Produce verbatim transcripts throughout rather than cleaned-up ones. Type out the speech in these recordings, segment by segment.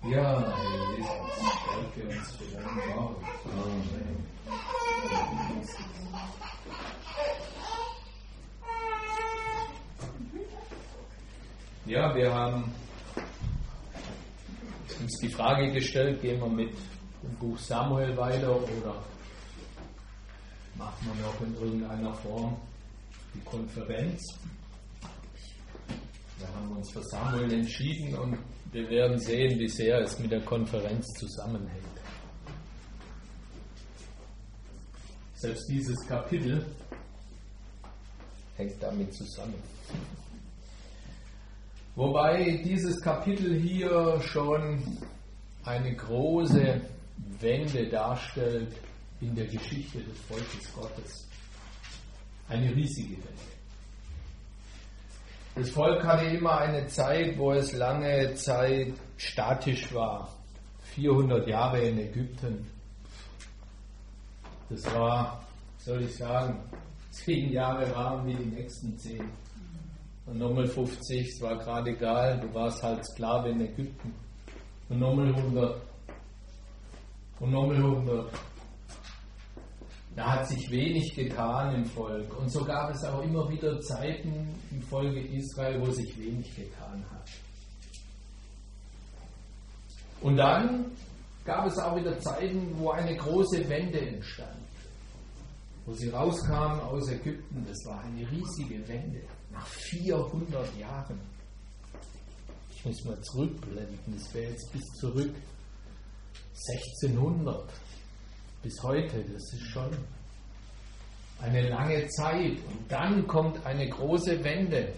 Ja, Herr Jesus, stärke uns für dein Wort. Amen. Ja, wir haben uns die Frage gestellt, gehen wir mit dem Buch Samuel weiter oder machen wir noch in irgendeiner Form die Konferenz. Wir haben uns für Samuel entschieden und wir werden sehen, wie sehr es mit der Konferenz zusammenhängt. Selbst dieses Kapitel hängt damit zusammen. Wobei dieses Kapitel hier schon eine große Wende darstellt in der Geschichte des Volkes Gottes. Eine riesige Wende. Das Volk hatte immer eine Zeit, wo es lange Zeit statisch war. vierhundert Jahre in Ägypten. Das war, soll ich sagen, zehn Jahre waren wie die nächsten zehn. Und nochmal fünfzig, es war gerade egal, du warst halt Sklave in Ägypten. Und nochmal hundert. Und nochmal hundert. Da hat sich wenig getan im Volk. Und so gab es auch immer wieder Zeiten im Volke Israel, wo sich wenig getan hat. Und dann gab es auch wieder Zeiten, wo eine große Wende entstand. Wo sie rauskamen aus Ägypten, das war eine riesige Wende. Nach vierhundert Jahren. Ich muss mal zurückblenden, das wäre jetzt bis zurück sechzehnhundert. Bis heute, das ist schon eine lange Zeit. Und dann kommt eine große Wende.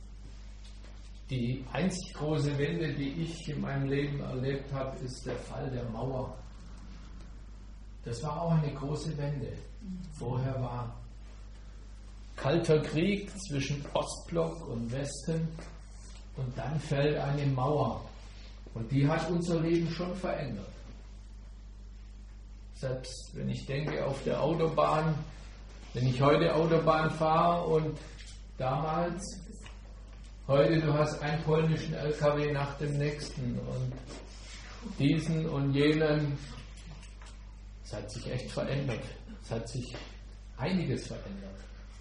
Die einzig große Wende, die ich in meinem Leben erlebt habe, ist der Fall der Mauer. Das war auch eine große Wende. Vorher war kalter Krieg zwischen Ostblock und Westen und dann fällt eine Mauer. Und die hat unser Leben schon verändert. Selbst wenn ich denke auf der Autobahn, wenn ich heute Autobahn fahre und damals, heute du hast einen polnischen L K W nach dem nächsten und diesen und jenen, es hat sich echt verändert. Es hat sich einiges verändert.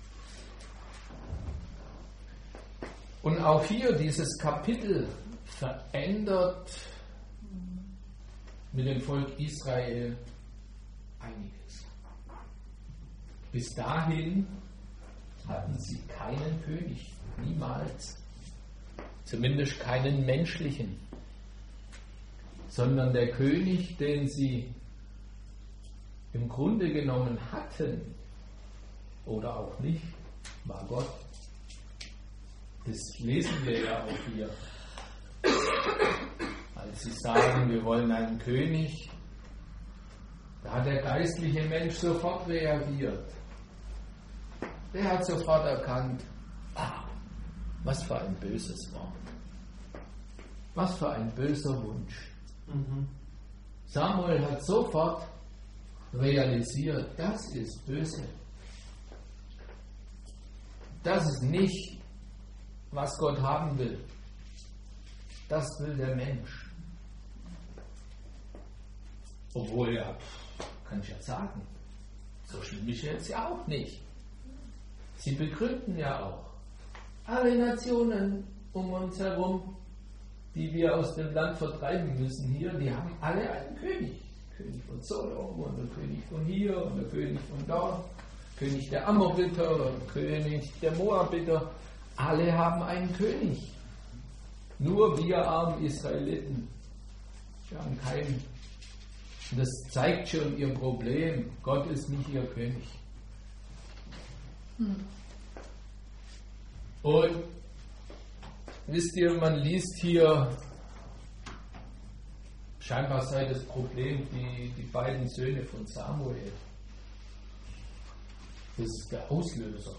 Und auch hier dieses Kapitel verändert mit dem Volk Israel einiges. Bis dahin hatten sie keinen König, niemals. Zumindest keinen menschlichen. Sondern der König, den sie im Grunde genommen hatten, oder auch nicht, war Gott. Das lesen wir ja auch hier. Als sie sagen, wir wollen einen König, da hat der geistliche Mensch sofort reagiert. Der hat sofort erkannt, ah, was für ein böses Wort. Was für ein böser Wunsch. Mhm. Samuel hat sofort realisiert, das ist böse. Das ist nicht, was Gott haben will. Das will der Mensch. Obwohl, ja, kann ich ja sagen, so schlimm ist jetzt ja auch nicht. Sie begründen ja auch, alle Nationen um uns herum, die wir aus dem Land vertreiben müssen hier, die haben alle einen König. König von Sodom und der König von hier und der König von dort, König der Amoriter und König der Moabiter. Alle haben einen König. Nur wir armen Israeliten, wir haben keinen. Und das zeigt schon ihr Problem. Gott ist nicht ihr König. Hm. Und wisst ihr, man liest hier, scheinbar sei das Problem die, die beiden Söhne von Samuel. Das ist der Auslöser.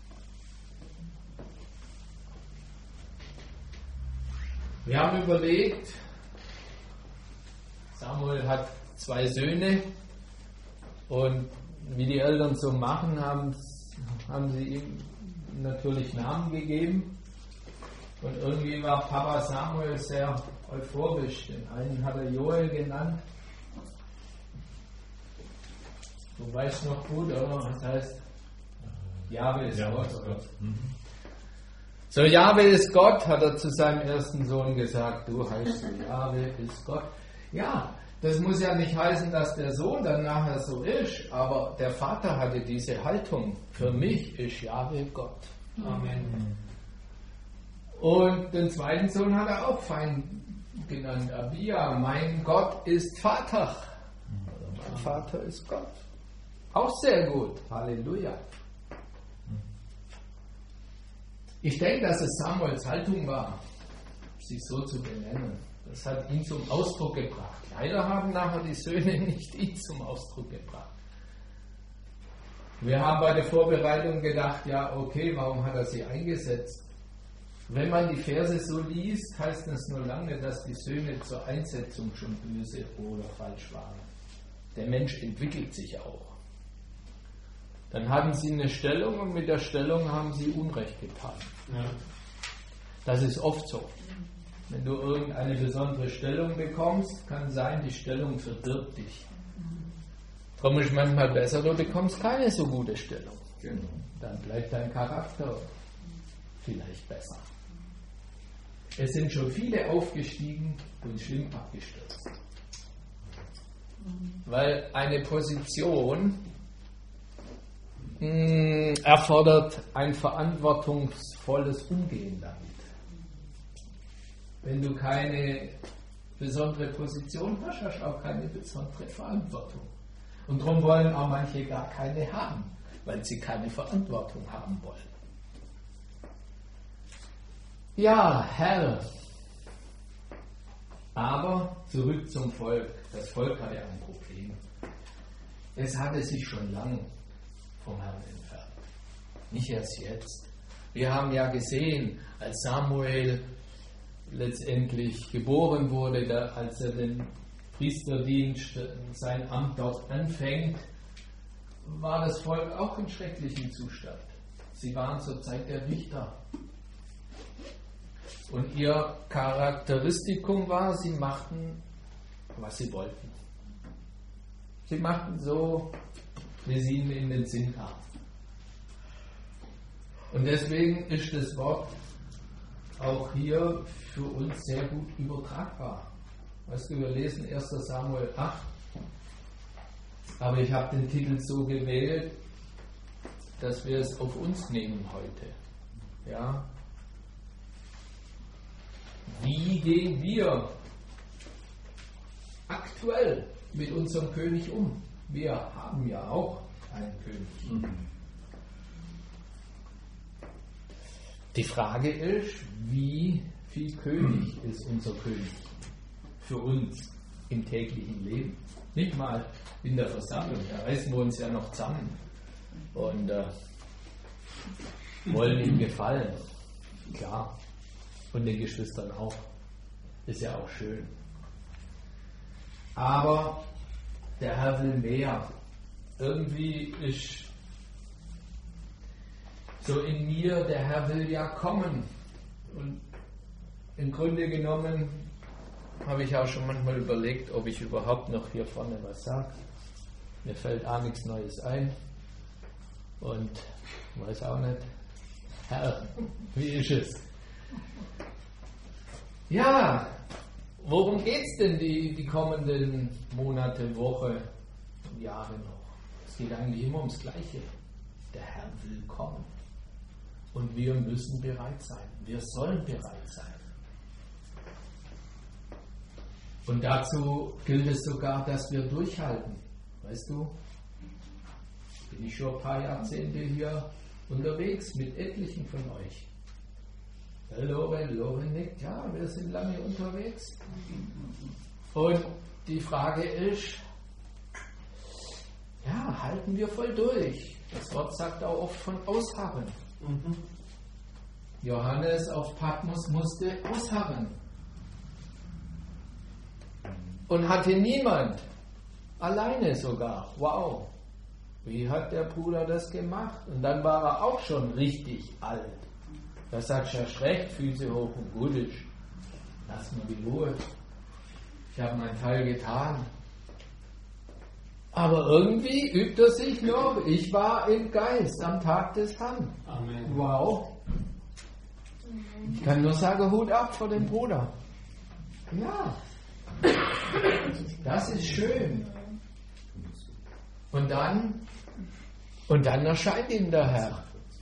Wir haben überlegt, Samuel hat zwei Söhne und wie die Eltern so machen, haben, haben sie ihm natürlich Namen gegeben. Und irgendwie war Papa Samuel sehr euphorisch. Den einen hat er Joel genannt. Du weißt noch gut, oder? Was heißt? Jahwe ist ja, Gott. Oder? Mhm. So, Jahwe ist Gott, hat er zu seinem ersten Sohn gesagt. Du heißt so, Jahwe ist Gott. Ja, das muss ja nicht heißen, dass der Sohn dann nachher so ist, aber der Vater hatte diese Haltung. Für mich ist Jahwe Gott. Amen. Und den zweiten Sohn hat er auch fein genannt, Abia. Mein Gott ist Vater. Oder mein Vater ist Gott. Auch sehr gut. Halleluja. Ich denke, dass es Samuels Haltung war, sich so zu benennen. Das hat ihn zum Ausdruck gebracht. Leider haben nachher die Söhne nicht ihn zum Ausdruck gebracht. Wir haben bei der Vorbereitung gedacht, ja okay, warum hat er sie eingesetzt? Wenn man die Verse so liest, heißt das nur lange, dass die Söhne zur Einsetzung schon böse oder falsch waren. Der Mensch entwickelt sich auch. Dann hatten sie eine Stellung und mit der Stellung haben sie Unrecht getan. Ja. Das ist oft so. Wenn du irgendeine besondere Stellung bekommst, kann sein, die Stellung verdirbt dich. Darum ist es manchmal besser, du bekommst keine so gute Stellung. Genau. Dann bleibt dein Charakter vielleicht besser. Es sind schon viele aufgestiegen und schlimm abgestürzt. Weil eine Position mh, erfordert ein verantwortungsvolles Umgehen damit. Wenn du keine besondere Position hast, hast du auch keine besondere Verantwortung. Und darum wollen auch manche gar keine haben, weil sie keine Verantwortung haben wollen. Ja, Herr. Aber zurück zum Volk. Das Volk hatte ein Problem. Es hatte sich schon lang vom Herrn entfernt. Nicht erst jetzt. Wir haben ja gesehen, als Samuel letztendlich geboren wurde, da, als er den Priesterdienst, sein Amt dort anfängt, war das Volk auch in schrecklichem Zustand. Sie waren zur Zeit der Richter. Und ihr Charakteristikum war, sie machten, was sie wollten. Sie machten so, wie es ihnen in den Sinn kam. Und deswegen ist das Wort auch hier für uns sehr gut übertragbar. Weißt du, wir lesen erster Samuel acht, aber ich habe den Titel so gewählt, dass wir es auf uns nehmen heute. Ja? Wie gehen wir aktuell mit unserem König um? Wir haben ja auch einen König. Mhm. Die Frage ist, wie viel König ist unser König für uns im täglichen Leben? Nicht mal in der Versammlung, da reißen wir uns ja noch zusammen und äh, wollen ihm gefallen. Klar. Und den Geschwistern auch. Ist ja auch schön. Aber der Herr will mehr. Irgendwie ist so in mir, der Herr will ja kommen. Und im Grunde genommen habe ich auch schon manchmal überlegt, ob ich überhaupt noch hier vorne was sage. Mir fällt auch nichts Neues ein. Und ich weiß auch nicht. Herr, wie ist es? Ja, worum geht es denn die, die kommenden Monate, Woche und Jahre noch? Es geht eigentlich immer ums Gleiche. Der Herr will kommen. Und wir müssen bereit sein. Wir sollen bereit sein. Und dazu gilt es sogar, dass wir durchhalten. Weißt du, bin ich schon ein paar Jahrzehnte hier unterwegs mit etlichen von euch. Loren, Loren nickt, ja, wir sind lange unterwegs. Und die Frage ist, ja, halten wir voll durch. Das Wort sagt auch oft von Ausharren. Mhm. Johannes auf Patmos musste ausharren. Und hatte niemand. Alleine sogar. Wow. Wie hat der Bruder das gemacht? Und dann war er auch schon richtig alt. Da sagst du, ja, recht, Füße hoch und gut ist. Lass mal die Ruhe. ich habe meinen Teil getan. Aber irgendwie übt er sich noch. Ich war im Geist am Tag des Herrn. Amen. Wow. Ich kann nur sagen, Hut ab vor dem Bruder. Ja. Das ist schön. Und dann, und dann erscheint ihm der Herr.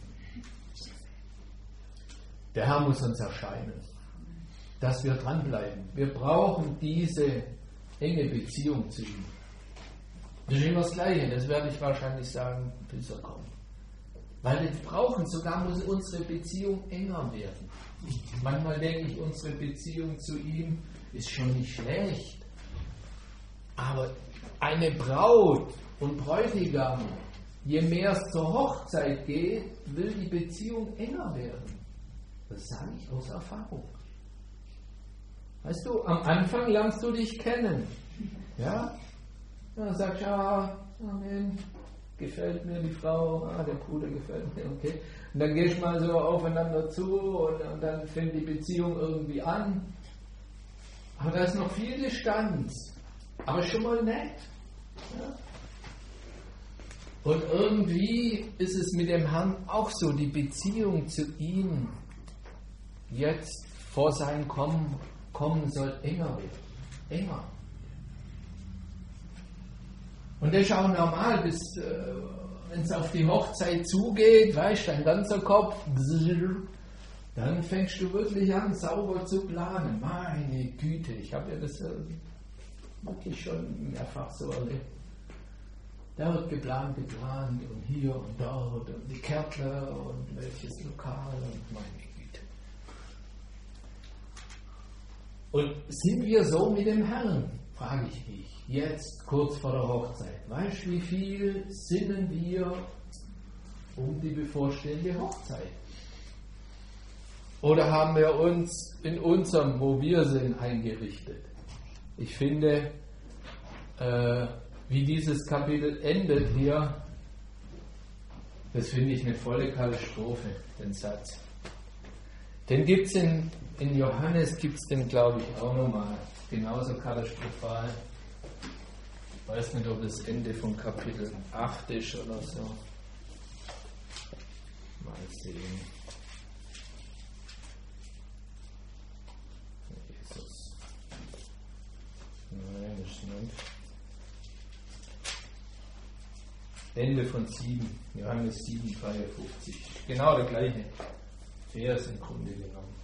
Der Herr muss uns erscheinen, dass wir dranbleiben. Wir brauchen diese enge Beziehung zu ihm. Das ist immer das Gleiche, das werde ich wahrscheinlich sagen, bis er kommt. Weil wir brauchen, sogar muss unsere Beziehung enger werden. Manchmal denke ich, unsere Beziehung zu ihm ist schon nicht schlecht. Aber eine Braut und Bräutigam, je mehr es zur Hochzeit geht, will die Beziehung enger werden. Das sage ich aus Erfahrung. Weißt du, am Anfang lernst du dich kennen. Ja? Dann sagst du, ja, Amen, gefällt mir die Frau, ah, der Bruder gefällt mir, okay. Und dann gehst du mal so aufeinander zu und, und dann fängt die Beziehung irgendwie an. Aber da ist noch viel Distanz. Aber schon mal nett. Ja? Und irgendwie ist es mit dem Herrn auch so, die Beziehung zu ihm jetzt vor sein Kommen, Kommen soll enger werden. Enger. Und das ist auch normal, bis äh, wenn es auf die Hochzeit zugeht, weißt du, dein ganzer Kopf, dann fängst du wirklich an, sauber zu planen. Meine Güte, ich habe ja das äh, wirklich schon mehrfach so erlebt. Da wird geplant, geplant und hier und dort und die Kärtler und welches Lokal und meine Güte. Und sind wir so mit dem Herrn, frage ich mich, jetzt kurz vor der Hochzeit. Weißt du, wie viel sinnen wir um die bevorstehende Hochzeit? Oder haben wir uns in unserem, wo wir sind, eingerichtet? Ich finde, äh, wie dieses Kapitel endet hier, das finde ich eine volle Katastrophe, den Satz. Den gibt es in, in Johannes, gibt es den, glaube ich, auch nochmal, genauso katastrophal. Ich weiß nicht, ob das Ende von Kapitel acht ist oder so. Mal sehen. Jesus. Nein, das ist nicht. Ende von sieben, Johannes sieben, dreiundfünfzig. Genau der gleiche Vers im Grunde genommen.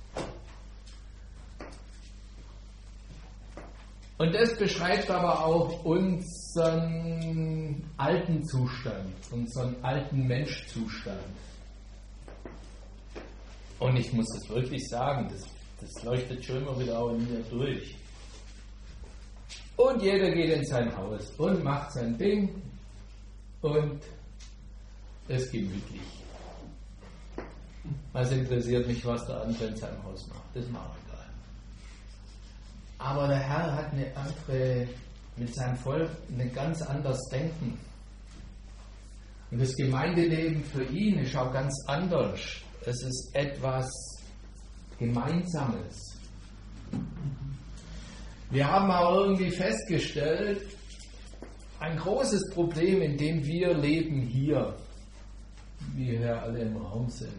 Und das beschreibt aber auch unseren alten Zustand, unseren alten Menschzustand. Und ich muss das wirklich sagen, das, das leuchtet schon immer wieder auch in mir durch. Und jeder geht in sein Haus und macht sein Ding und es ist gemütlich. Also interessiert mich, was der andere in seinem Haus macht. Das ist mir auch egal. Aber der Herr hat eine andere, mit seinem Volk ein ganz anderes Denken. Und das Gemeindeleben für ihn ist auch ganz anders. Es ist etwas Gemeinsames. Wir haben auch irgendwie festgestellt, ein großes Problem, in dem wir leben hier, wie wir alle im Raum sind,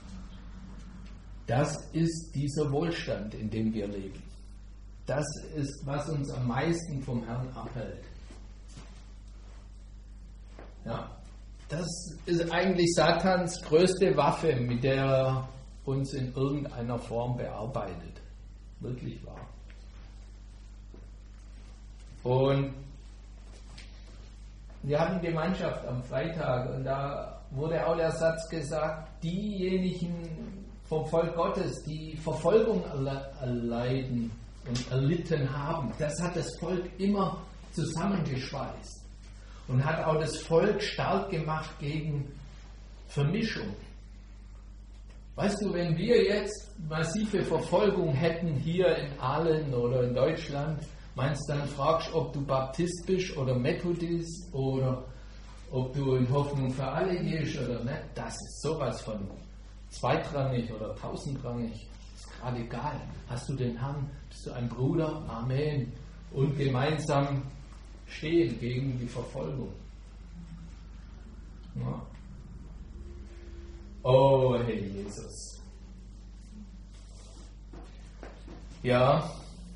das ist dieser Wohlstand, in dem wir leben. Das ist, was uns am meisten vom Herrn abhält. Ja, das ist eigentlich Satans größte Waffe, mit der er uns in irgendeiner Form bearbeitet. Wirklich wahr. Und wir hatten Gemeinschaft am Freitag und da wurde auch der Satz gesagt, diejenigen vom Volk Gottes, die Verfolgung erleiden und erlitten haben, das hat das Volk immer zusammengeschweißt und hat auch das Volk stark gemacht gegen Vermischung. Weißt du, wenn wir jetzt massive Verfolgung hätten hier in Aalen oder in Deutschland, meinst du, dann fragst du, ob du Baptist bist oder Methodist oder ob du in Hoffnung für alle gehst oder nicht? Das ist sowas von zweitrangig oder tausendrangig. Ist gerade egal. Hast du den Herrn? Bist du ein Bruder? Amen. und gemeinsam stehen gegen die Verfolgung. Ja. Oh, Herr Jesus. Ja,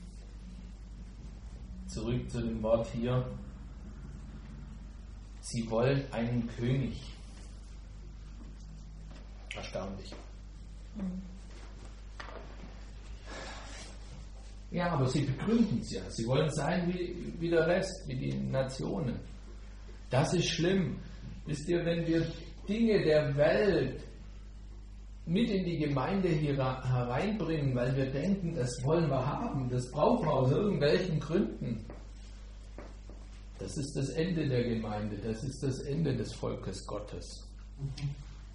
zurück zu dem Wort hier. Sie wollen einen König. Erstaunlich. Mhm. Ja, aber sie begründen es ja. Sie wollen sein wie, wie der Rest, wie die Nationen. Das ist schlimm. Wisst ihr, wenn wir Dinge der Welt mit in die Gemeinde hier hereinbringen, weil wir denken, das wollen wir haben, das brauchen wir aus irgendwelchen Gründen. Das ist das Ende der Gemeinde, das ist das Ende des Volkes Gottes. Mhm.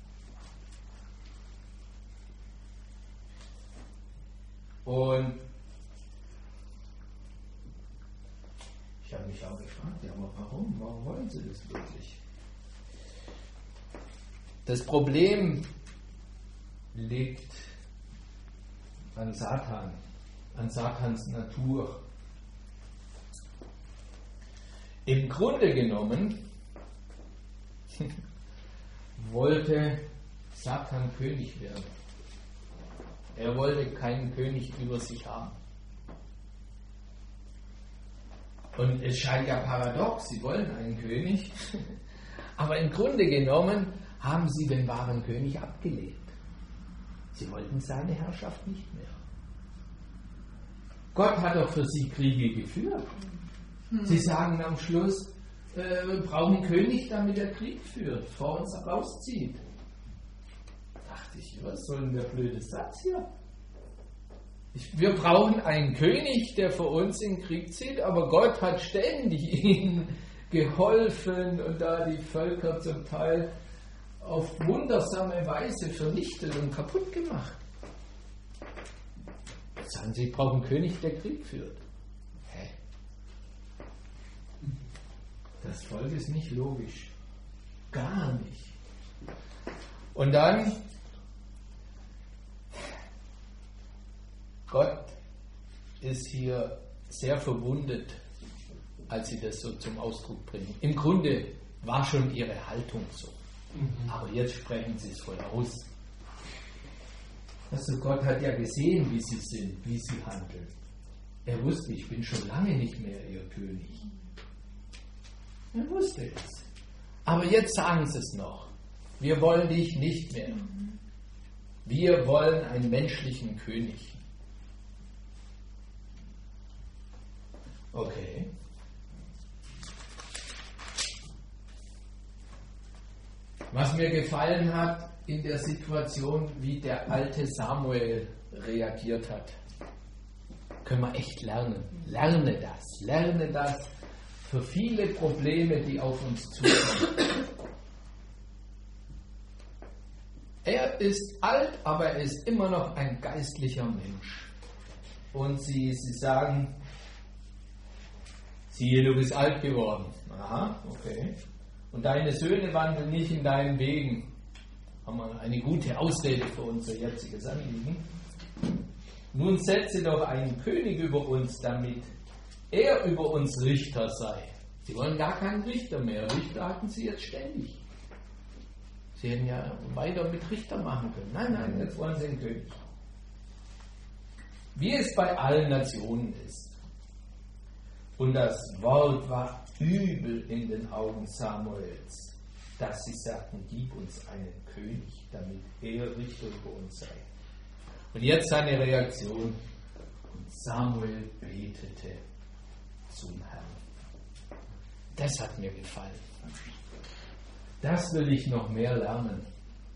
Und ich habe mich auch gefragt, ja, aber warum? Warum wollen sie das wirklich? Das Problem liegt an Satan, an Satans Natur. Im Grunde genommen wollte Satan König werden. Er wollte keinen König über sich haben. Und es scheint ja paradox, sie wollen einen König, aber im Grunde genommen haben sie den wahren König abgelehnt. Sie wollten seine Herrschaft nicht mehr. Gott hat doch für sie Kriege geführt. Sie sagen am Schluss, äh, wir brauchen einen König, damit er Krieg führt, vor uns rauszieht. Da dachte ich, was soll denn der blöde Satz hier? Ich, wir brauchen einen König, der für uns in den Krieg zieht, aber Gott hat ständig ihnen geholfen und da die Völker zum Teil auf wundersame Weise vernichtet und kaputt gemacht. Jetzt sagen sie, ich brauche einen König, der Krieg führt. Hä? Das Volk ist nicht logisch. Gar nicht. Und dann, Gott ist hier sehr verwundet, als sie das so zum Ausdruck bringen. Im Grunde war schon ihre Haltung so. Mhm. Aber jetzt sprechen sie es voll aus. Also Gott hat ja gesehen, wie sie sind, wie sie handeln. Er wusste, ich bin schon lange nicht mehr ihr König. Er wusste es. Aber jetzt sagen sie es noch. Wir wollen dich nicht mehr. Wir wollen einen menschlichen König. Okay. Was mir gefallen hat in der Situation, wie der alte Samuel reagiert hat, können wir echt lernen. Lerne das. Lerne das für viele Probleme, die auf uns zukommen. Er ist alt, aber er ist immer noch ein geistlicher Mensch. Und sie, sie sagen, siehe, du bist alt geworden. Aha, okay. Und deine Söhne wandeln nicht in deinen Wegen. Haben wir eine gute Ausrede für unser jetziges Anliegen. Nun setze doch einen König über uns, damit er über uns Richter sei. Sie wollen gar keinen Richter mehr. Richter hatten sie jetzt ständig. Sie hätten ja weiter mit Richter machen können. Nein, nein, jetzt wollen sie einen König. Wie es bei allen Nationen ist. Und das Wort war übel in den Augen Samuels, dass sie sagten, gib uns einen König, damit er Richter über uns sei. Und jetzt seine Reaktion. Und Samuel betete zum Herrn. Das hat mir gefallen. Das will ich noch mehr lernen.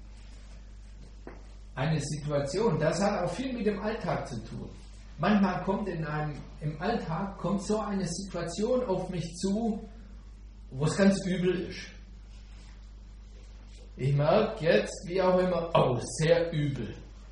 Eine Situation, das hat auch viel mit dem Alltag zu tun. Manchmal kommt in einem, im Alltag kommt so eine Situation auf mich zu, wo es ganz übel ist. Ich merke jetzt, wie auch immer, oh, sehr übel.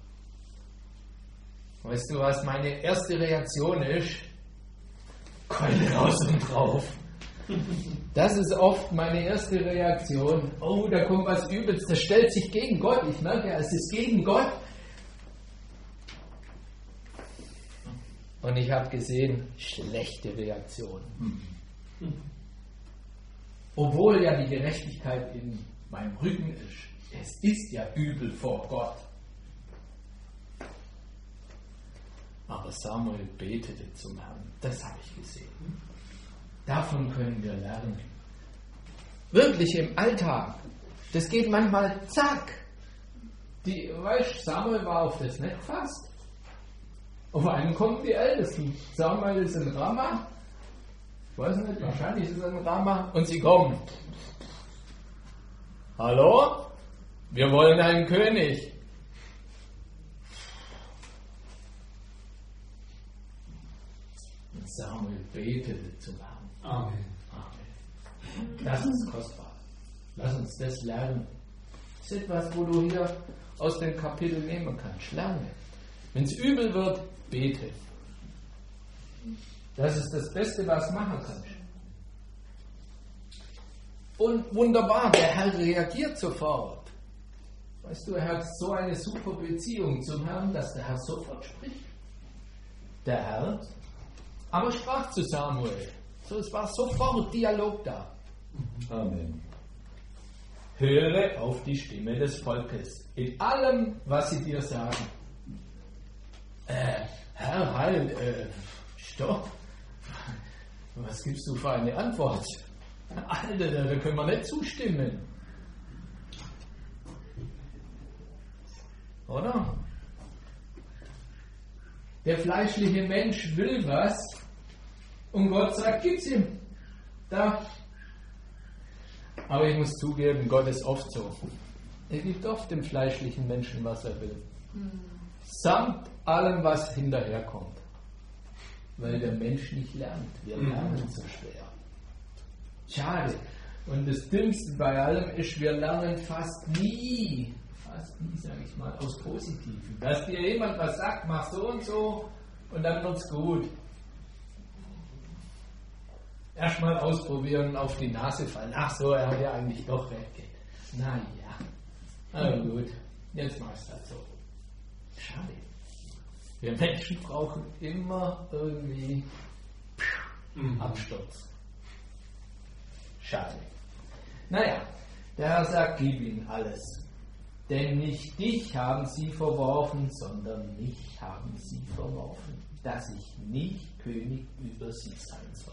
Weißt du, was meine erste Reaktion ist? Keule raus und drauf. Das ist oft meine erste Reaktion. Oh, da kommt was Übles, das stellt sich gegen Gott. Ich merke, es ist gegen Gott. Und ich habe gesehen, schlechte Reaktion. Mhm. Obwohl ja die Gerechtigkeit in meinem Rücken ist. Es ist ja übel vor Gott. Aber Samuel betete zum Herrn. Das habe ich gesehen. Davon können wir lernen. Wirklich im Alltag. Das geht manchmal zack. Die, weißt, Samuel war auf das nicht gefasst. Auf einen kommen die Ältesten. Samuel ist in Ramah. Ich weiß nicht, wahrscheinlich ist es in Ramah. Und sie kommen. Hallo? Wir wollen einen König. Und Samuel betete zum Herrn. Amen. Amen. Das ist kostbar. Lass uns das lernen. Das ist etwas, wo du hier aus dem Kapitel nehmen kannst. Lerne. Wenn es übel wird, bete. Das ist das Beste, was du machen kannst. Und wunderbar, der Herr reagiert sofort. Weißt du, er hat so eine super Beziehung zum Herrn, dass der Herr sofort spricht. Der Herr aber sprach zu Samuel. So, es war sofort Dialog da. Amen. Höre auf die Stimme des Volkes in allem, was sie dir sagen. Äh, Herr, halt, äh, stopp. Was gibst du für eine Antwort? Alter, da können wir nicht zustimmen. Oder? Der fleischliche Mensch will was und Gott sagt, gib's ihm. Da. Aber ich muss zugeben, Gott ist oft so. Er gibt oft dem fleischlichen Menschen, was er will. Mhm. Samt allem, was hinterherkommt. Weil der Mensch nicht lernt. Wir lernen so schwer. Schade. Und das Dümmste bei allem ist, wir lernen fast nie, fast nie, sage ich mal, aus Positiven. Dass dir jemand was sagt, mach so und so und dann wird's gut. Erstmal ausprobieren und auf die Nase fallen. Ach so, er hat ja eigentlich doch recht. Na ja, aber gut, jetzt machst du das so. Schade. Wir Menschen brauchen immer irgendwie mhm. Absturz. Schade. Naja, der Herr sagt, gib ihnen alles. Denn nicht dich haben sie verworfen, sondern mich haben sie verworfen, dass ich nicht König über sie sein soll.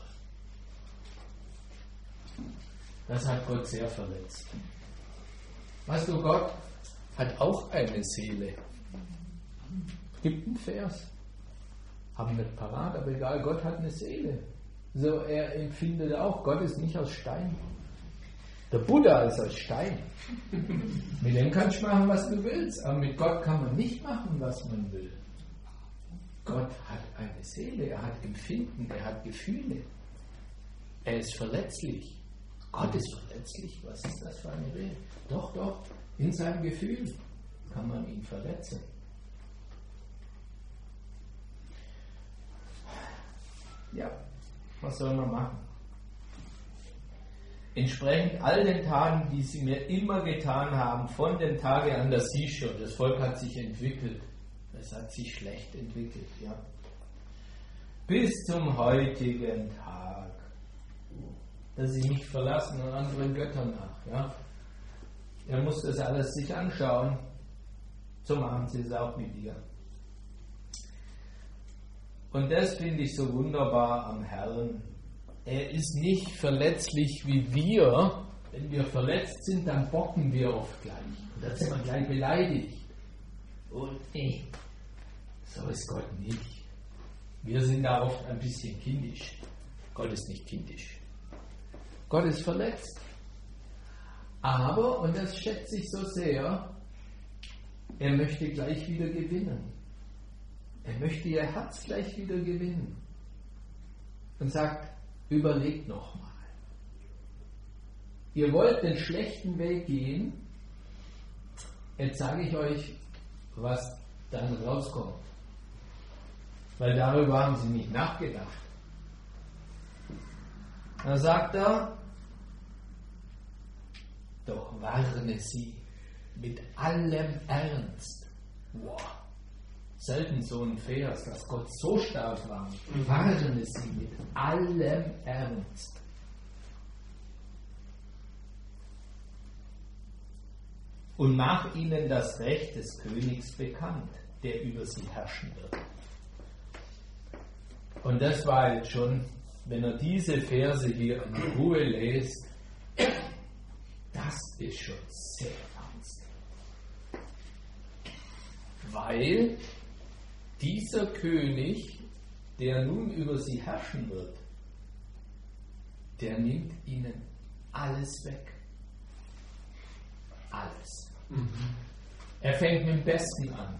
Das hat Gott sehr verletzt. Weißt du, Gott hat auch eine Seele. Gibt einen Vers. Haben nicht parat, aber egal, Gott hat eine Seele. So, er empfindet auch, Gott ist nicht aus Stein. Der Buddha ist aus Stein. Mit dem kannst du machen, was du willst, aber mit Gott kann man nicht machen, was man will. Gott hat eine Seele, er hat Empfinden, er hat Gefühle. Er ist verletzlich. Gott ist verletzlich? Was ist das für eine Rede? Doch, doch, in seinem Gefühl kann man ihn verletzen. Ja, was soll man machen? Entsprechend all den Taten, die sie mir immer getan haben, von dem Tage an, das siehst schon, das Volk hat sich entwickelt. Es hat sich schlecht entwickelt, ja. Bis zum heutigen Tag. Dass sie mich verlassen und anderen Göttern nach, ja. Er muss das alles sich anschauen. So machen sie es auch mit dir. Und das finde ich so wunderbar am Herrn. Er ist nicht verletzlich wie wir. Wenn wir verletzt sind, dann bocken wir oft gleich. Und dann sind wir gleich beleidigt. Und nee, so ist Gott nicht. Wir sind da oft ein bisschen kindisch. Gott ist nicht kindisch. Gott ist verletzt. Aber, und das schätze ich so sehr, er möchte gleich wieder gewinnen. Er möchte ihr Herz gleich wieder gewinnen. Und sagt, überlegt nochmal. Ihr wollt den schlechten Weg gehen, jetzt sage ich euch, was dann rauskommt. Weil darüber haben sie nicht nachgedacht. Dann sagt er, doch warne sie mit allem Ernst. Wow. selten so ein Vers, dass Gott so stark war. Warne sie mit allem Ernst. Und mach ihnen das Recht des Königs bekannt, der über sie herrschen wird. Und das war jetzt schon, wenn er diese Verse hier in Ruhe lest, das ist schon sehr ernst. Weil dieser König, der nun über sie herrschen wird, der nimmt ihnen alles weg. Alles. Mhm. Er fängt mit dem Besten an.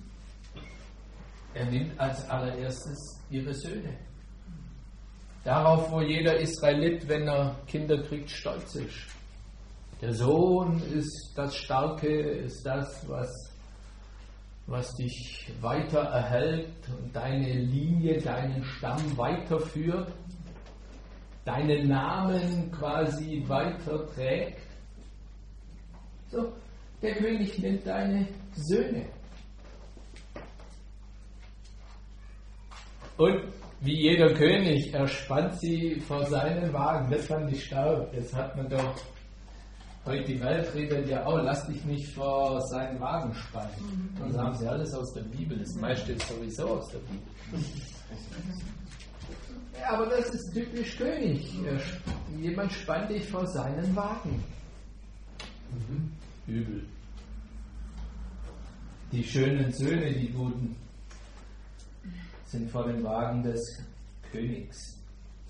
Er nimmt als allererstes ihre Söhne. Darauf, wo jeder Israelit, wenn er Kinder kriegt, stolz ist. Der Sohn ist das Starke, ist das, was, was dich weiter erhält und deine Linie, deinen Stamm weiterführt, deinen Namen quasi weiterträgt. So, der König nimmt deine Söhne. Und wie jeder König, er spannt sie vor seinen Wagen. Das fand ich stark. Das hat man doch, heute die Welt redet ja auch, lass dich nicht vor seinen Wagen spannen. Und das haben sie alles aus der Bibel. Das meiste ist sowieso aus der Bibel. Ja, aber das ist typisch König. Er, jemand spannt dich vor seinen Wagen. Mhm. Übel. Die schönen Söhne, die guten, sind vor dem Wagen des Königs.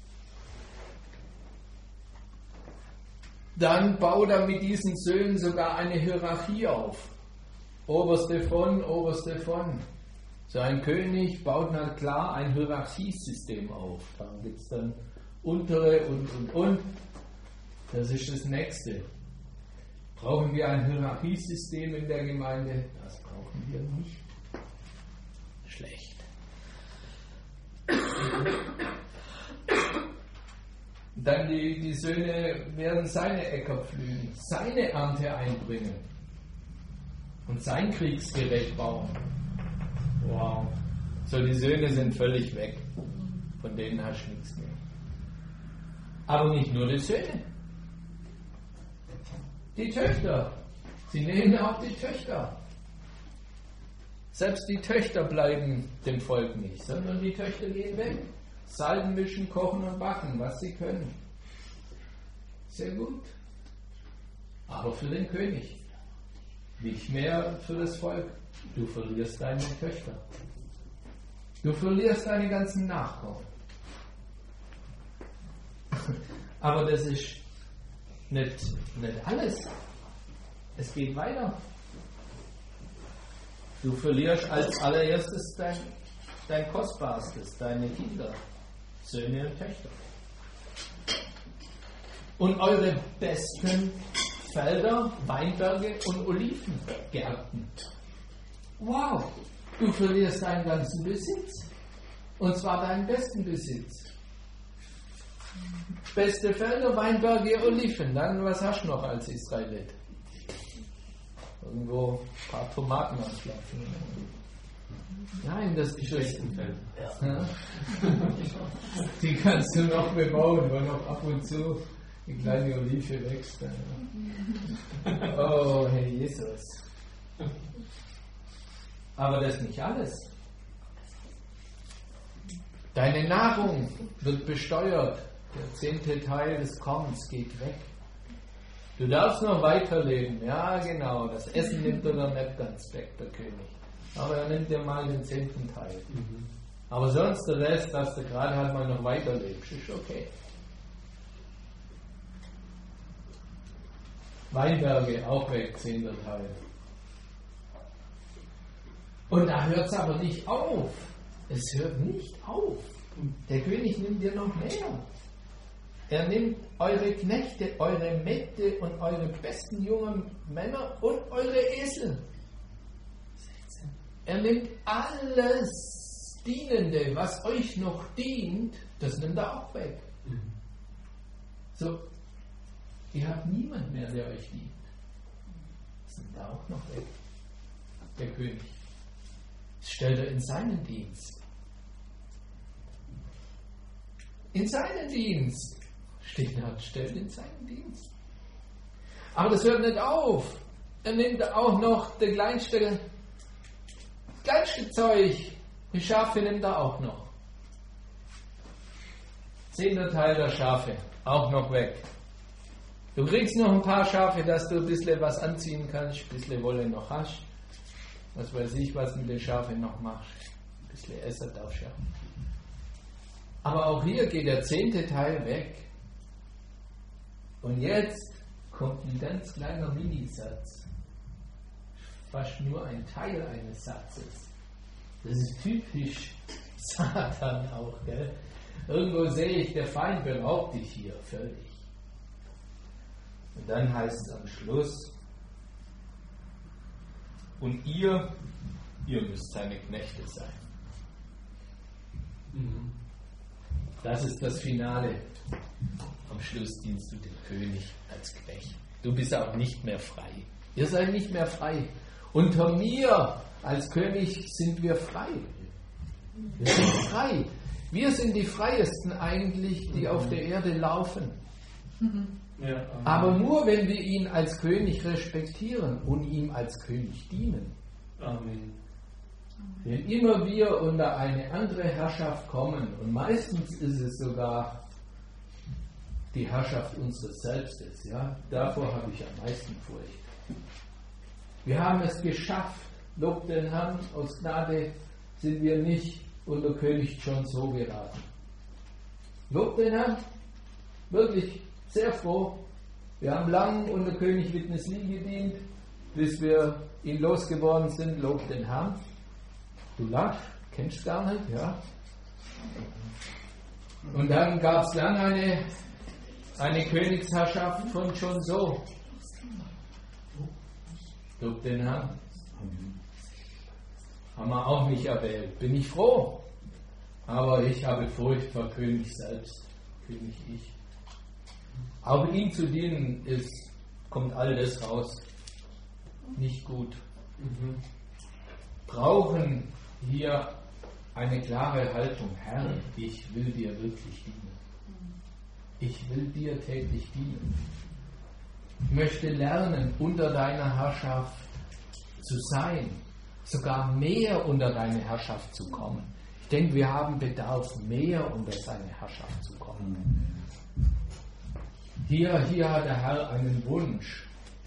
Dann baut er mit diesen Söhnen sogar eine Hierarchie auf. Oberste von, Oberste von. So ein König baut na klar ein Hierarchiesystem auf. Da gibt es dann untere und und und. Das ist das Nächste. Brauchen wir ein Hierarchiesystem in der Gemeinde? Das brauchen wir nicht. Schlecht. Dann die, die Söhne werden seine Äcker pflügen, seine Ernte einbringen und sein Kriegsgerät bauen. Wow. So, die Söhne sind völlig weg. Von denen hast du nichts mehr. Aber nicht nur die Söhne. Die Töchter. Sie nehmen auch die Töchter. Selbst die Töchter bleiben dem Volk nicht, sondern die Töchter gehen weg. Salben mischen, kochen und backen, was sie können. Sehr gut. Aber für den König. Nicht mehr für das Volk. Du verlierst deine Töchter. Du verlierst deine ganzen Nachkommen. Aber das ist nicht, nicht alles. Es geht weiter. Du verlierst als allererstes dein, dein Kostbarstes, deine Kinder, Söhne und Töchter. Und eure besten Felder, Weinberge und Olivengärten. Wow, du verlierst deinen ganzen Besitz. Und zwar deinen besten Besitz. Beste Felder, Weinberge, Oliven. Dann, was hast du noch als Israelit? Irgendwo ein paar Tomaten anpflanzen. Nein, das ist es. Ja. Die kannst du noch bebauen, weil noch ab und zu die kleine Olive wächst. Oh, Herr Jesus. Aber das ist nicht alles. Deine Nahrung wird besteuert. Der zehnte Teil des Korns geht weg. Du darfst noch weiterleben. Ja, genau. Das Essen nimmt er dann nicht ganz weg, der König. Aber er nimmt dir mal den zehnten Teil. Mhm. Aber sonst der Rest, dass du gerade halt mal noch weiterlebst, ist okay. Weinberge auch weg, zehnter Teil. Und da hört es aber nicht auf. Es hört nicht auf. Der König nimmt dir noch mehr. Er nimmt eure Knechte, eure Mägde und eure besten jungen Männer und eure Esel. Er nimmt alles Dienende, was euch noch dient, das nimmt er auch weg. So, ihr habt niemand mehr, der euch dient. Das nimmt er auch noch weg. Der König. Das stellt er in seinen Dienst. In seinen Dienst. Steht da, stellt in seinen Dienst. Aber das hört nicht auf. Er nimmt auch noch das kleinste, kleinste Zeug. Die Schafe nimmt er auch noch. Zehnter Teil der Schafe. Auch noch weg. Du kriegst noch ein paar Schafe, dass du ein bisschen was anziehen kannst, ein bisschen Wolle noch hast. Was weiß ich, was mit den Schafen noch machst. Ein bisschen Essen darfst du ja. Aber auch hier geht der zehnte Teil weg. Und jetzt kommt ein ganz kleiner Minisatz. Fast nur ein Teil eines Satzes. Das ist typisch Satan auch, gell? Irgendwo sehe ich, der Feind beraubt dich hier völlig. Und dann heißt es am Schluss, und ihr, ihr müsst seine Knechte sein. Mhm. Das ist das Finale. Am Schluss dienst du dem König als Knecht. Du bist auch nicht mehr frei. Ihr seid nicht mehr frei. Unter mir als König sind wir frei. Wir sind frei. Wir sind die Freiesten eigentlich, die auf der Erde laufen. Ja, aber nur, wenn wir ihn als König respektieren und ihm als König dienen. Amen. Wenn immer wir unter eine andere Herrschaft kommen, und meistens ist es sogar die Herrschaft unseres Selbstes, ja, davor habe ich am meisten Furcht. Wir haben es geschafft, Lob den Herrn, aus Gnade sind wir nicht unter König John so geraten. Lob den Herrn, wirklich sehr froh. Wir haben lang unter König Witness Lee gedient, bis wir ihn losgeworden sind. Lob den Herrn. Du lachst, kennst gar nicht, ja. Und dann gab es lang eine, eine Königsherrschaft von John So. Lob den Herrn. Haben wir auch nicht erwählt. Bin ich froh. Aber ich habe Furcht vor König selbst. König ich. Aber ihm zu dienen ist, kommt all das raus. Nicht gut. Mhm. Brauchen hier eine klare Haltung. Herr, ich will dir wirklich dienen. Ich will dir täglich dienen. Ich möchte lernen, unter deiner Herrschaft zu sein. Sogar mehr unter deine Herrschaft zu kommen. Ich denke, wir haben Bedarf, mehr unter seine Herrschaft zu kommen. Hier, hier hat der Herr einen Wunsch.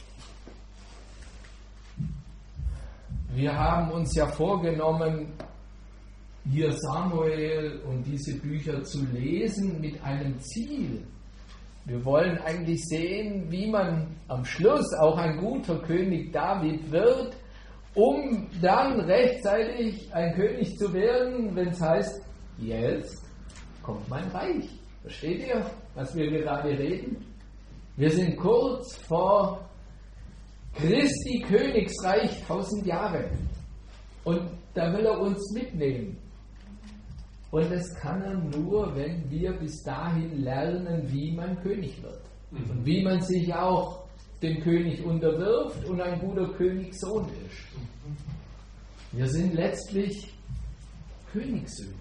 Wir haben uns ja vorgenommen, hier Samuel und diese Bücher zu lesen mit einem Ziel. Wir wollen eigentlich sehen, wie man am Schluss auch ein guter König David wird, um dann rechtzeitig ein König zu werden, wenn es heißt, jetzt kommt mein Reich. Versteht ihr, was wir gerade reden? Wir sind kurz vor Christi Königsreich, tausend Jahre. Und da will er uns mitnehmen. Und das kann er nur, wenn wir bis dahin lernen, wie man König wird. Mhm. Und wie man sich auch dem König unterwirft und ein guter Königssohn ist. Mhm. Wir sind letztlich Königssöhne.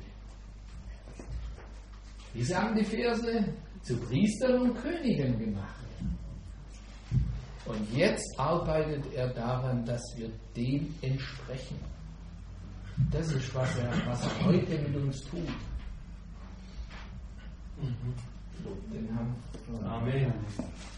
Wie sagen die Verse? Zu Priestern und Königen gemacht. Und jetzt arbeitet er daran, dass wir dem entsprechen. Das ist, was er, was er heute mit uns tut. Mhm. Lob den Herrn. Amen.